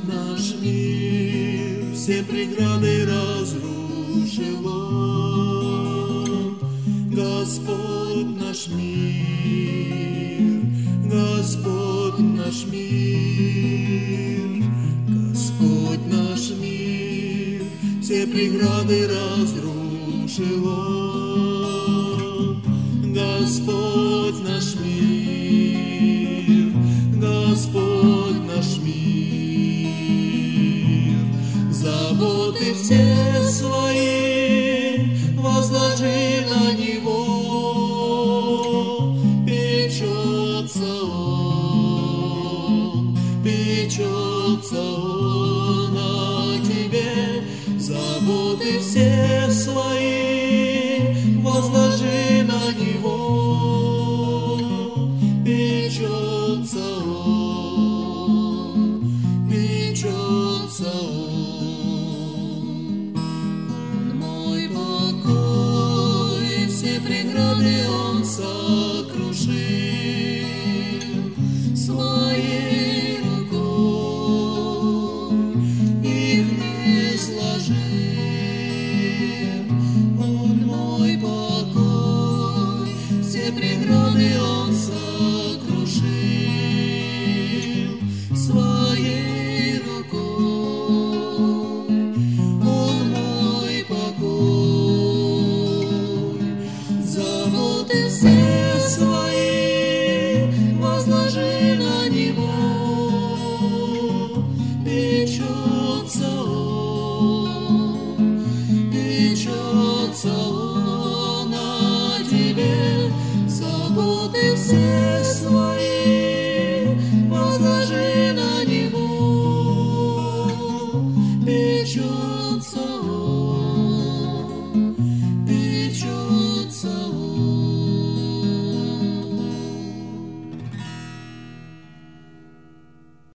наш мир, все преграды разрушил Он. Господь наш мир, Господь наш мир, Господь наш мир, все преграды разрушил Он. Господь наш мир, Господь наш мир, заботы все свои возложи на Него, печется Он.